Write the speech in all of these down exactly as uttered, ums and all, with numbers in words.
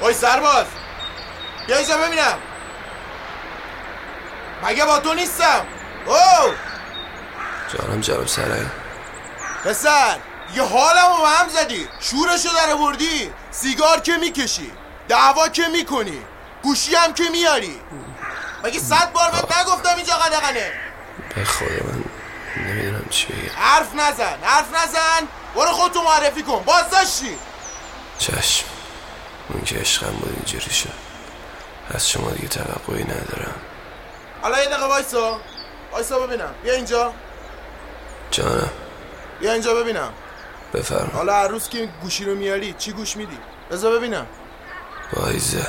آی سرباز بیا اینجا ببینم. مگه با تو نیستم؟ اوه جانم جناب سرای. پسر یه حالمو به هم زدی. شورشو در آوردی. سیگار که میکشی، دعوا که میکنی، گوشی هم که میاری. مگه صد بار بهت نگفتم اینجا قدغنه؟ به خدا من نمیدونم چی بگم. حرف نزن حرف نزن. برو خودتو معرفی کن. بازداشتی. چشم. اون که عشقم بود اینجوری شد. از شما دیگه توقعی ندارم. حالا یه دقیقه وایسا وایسا ببینم. بیا اینجا. جانم بیا اینجا ببینم. بفرما. حالا هر روز که گوشی رو میاری چی گوش میدی؟ بذار ببینم. وایزه.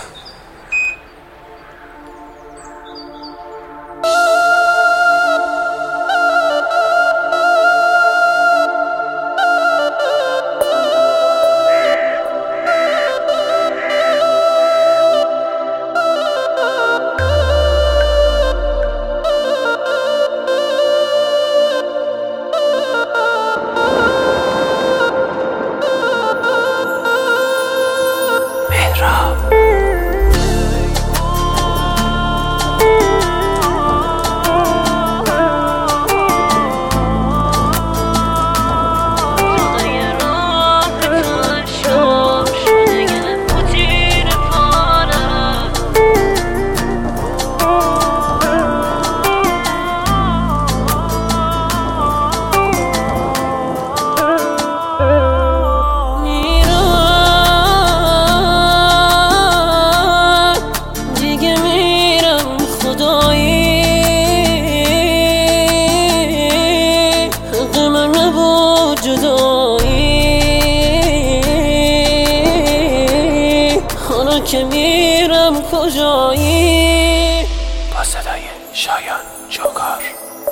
که میرم کجایی؟ با صدای شایان جوکار.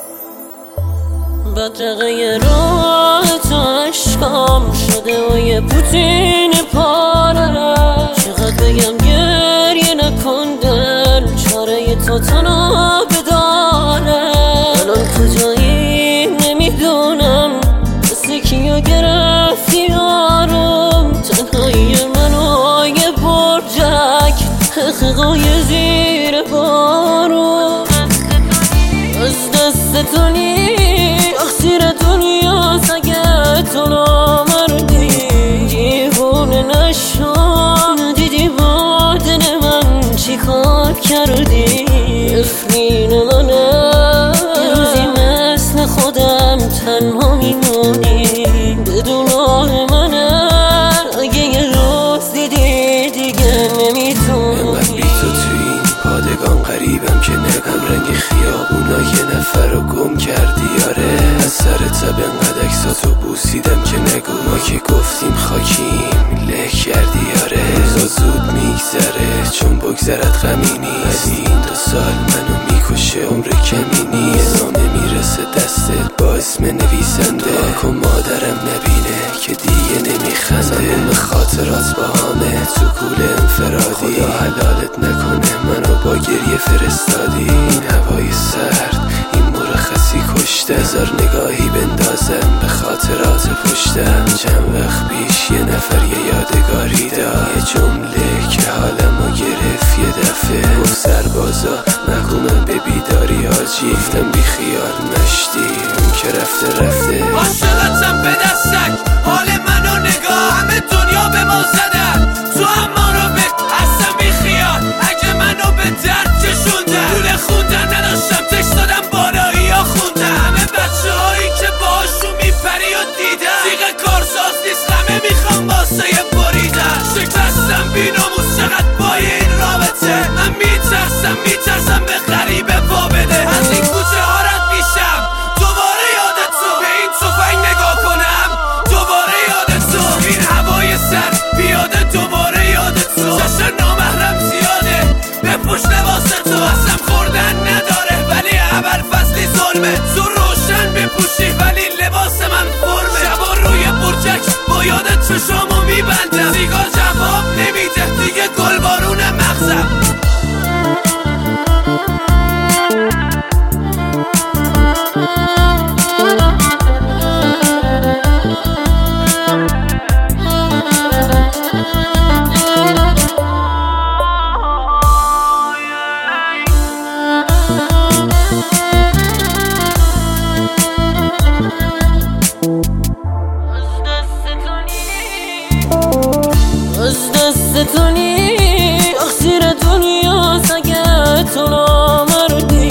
بدرقه راه تو عشقام شده و یه پوتین پاره. چقدر بگم گریه نکن دل، چاره تو تنها بداره. الان کجایی نمیدونم، مثل کیو گرفتی یارم. تنهایی منو یه برجک، حقیقای زیر بارون. از دست تو نی تقصیر دنیاست اگه تو نامردی. دیوونه نشو ندیدی با دل من چی کار کردی. افرین منه یه روزی مثل خودم تنها میمونی. بدون آه منه اگه یه روز دیدی دیگه نمیتونی. من بی تو توی این پادگان غریبم که نگم رنگ خیابونا یه نفر رو گم کردی. آره از سر تب انقدر اکساتو بوسیدم که نگو ما که گفتیم خاکیم له کردی. آره روزا زود میگذره چون بگذرد غمی نیست، ولی این دو سال منو میکشه عمر کمی نیست. نامه میرسه دستت با اسم نویسنده، دعا کن مادرم نبینه که دیگه نمیخنده. تموم خاطرات با همه تو کول انفرادی. خدا حلالت نکنه منو با گریه فرستادی. این هوای سرد این مرخصی کشته، هزار نگاهی بندازم به خاطرات پشتم. چند وقت پیش یه نفر یه یادگاری داد، یه جمله که حالمو گرفت یه دفعه. گفت سربازا نگو به بیداری آجی. گفتم بی خیال مشتی اون که رفته رفته. عاشقتم به دستک حال منو نگاه. همه دنیا به ما زدن تو اما رو به اصلا بی خیال. اگه منو به درد کشوندن دوله خوندن نداشتم تکس دادم بالایی ها خوندن. همه بچه هایی که باشون میپری و دیدن دیگه کارساز نیست همه میخوام واسه بریدن. شکستم بی ناموس چقدر بای این رابطه. من میترسم میترسم به غریبه پا بده. از این کوچه ها رد میشم دوباره یادت تو. به این توفنگ نگاه کنم دوباره یادت تو. این هوای سر بیاده دوباره یادت تو. چشم نامحرم زیاده به پشت لباس تو. اصلا خوردن نداره ولی اول فصلی ظلمه. تو روشن بپوشی ولی لباس من فرمه. شبا روی برجک با یادت چشامو میبندم. سیگار جواب نمیده دیگه گل بارون مغزم. تو نی تقصیر دنیاست اگه تو نامردی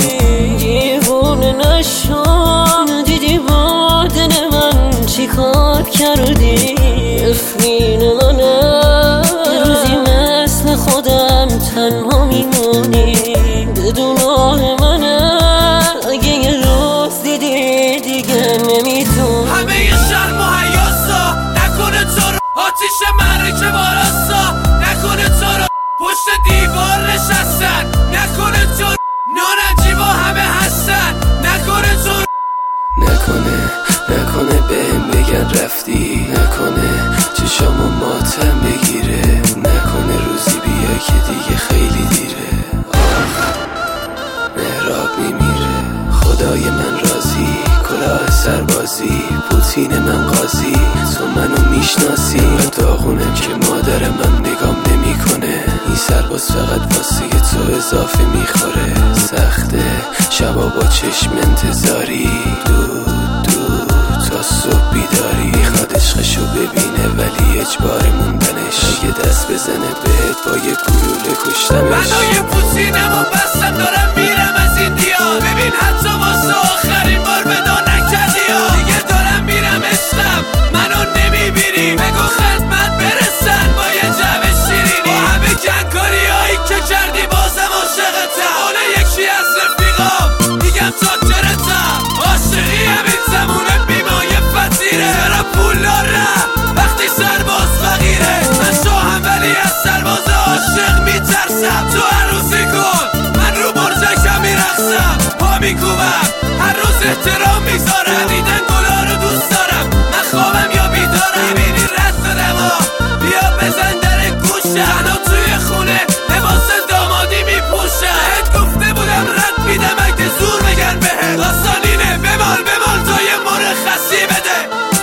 دیوونه نشو ندیدی با دل من چی کار کردی افرین منه یه روزی مثل خودم تنها میمونی بدون آه منه اگه یه روز دیدی دیگه نمیتون همه یه شرم و حیاسا نکنه تو رو آتیش مرکه باراسا نکنه تو رو پشت دیوار نشستن نکنه تو رو نانجیب و همه هستن نکنه تو رو نکنه نکنه بهم بگن رفتی نکنه چشامو ماتم بگیره نکنه روزی بیا که دیگه خیلی دیره آخ مهراب میمیره خدای من راضی کلاه سربازی پوتین من قاضی تو منو میشناسی من داغونم که مادر من نگام نمیکنه این سرباز فقط واسه تو اضافه میخوره سخته شبا با چشم انتظاری دود دود تا صبح بیداری میخواد عشقشو ببینه ولی اجبار موندنش اگه دست بزنه بهت با یه گلوله کشتمش منو یه پوتینم و بستم دارم میرم از این دیار ببین حتی واسه آخرین بار ودا نکردی ها دیگه دارم میرم عشقم منو نمیبینی بگو خدمت برسن با یه جمع شیرینی با همه کنکاری هایی که کردی بازم عاشقتم حالا یکی از رفیقام میگم چاکرتم عاشقی همین زمونه بیمایه فتیره چرا پول دارم وقتی سرباز فقیره من شاهم ولی از سرباز عاشق میترسم تو عروسی کن من رو برجکم میرقصم پا میکوبم هر روز احترام میذارم دیدن گلا رو دوست دارم من خوابم یا بیدارم میبینی رد دادم ها بیا بزن در گوشه هنو توی خونه لباس دامادی میپوشه بهت گفته بودم رد میدم اگه زور بگن بهت داستانینه بمال بمال تا یه مرخصی بده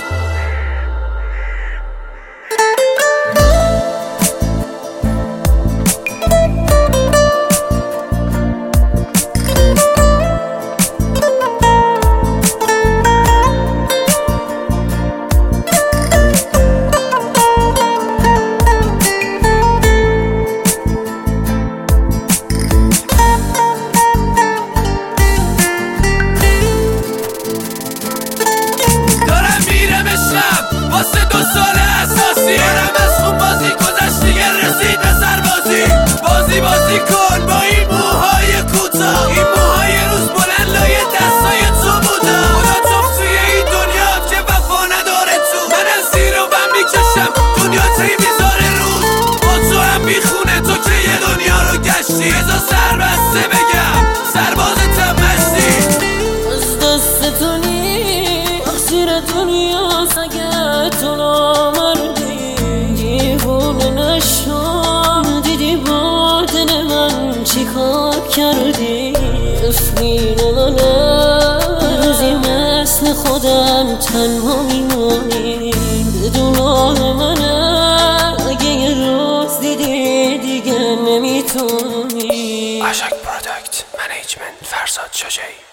واسه دو سال اساسی دارم از خون بازی گذشت دیگه رسید به سربازی بازی بازی کن با این موهای کوتاه این موهای روز بلند لایه دستای تو بودم خدا توف توی این دنیا که وفا نداره تو من از زیر و بم میکشم دنیا تی میذاره روز با تو هم میخونه تو که یه دنیا رو گشتی ازا سربسته بگم سربازتم مشتی از دست تو نی تقصیر دنیاست اگه تو نامردی دیوونه نشو ندیدی با دل من چی کار کردی افرین منه روزی مثل خودم تنها میمونی بدون آه منه اگه یه روز دیدی دیگه نمیتونی اشک پروداکت منیجمنت فرزاد شجاعی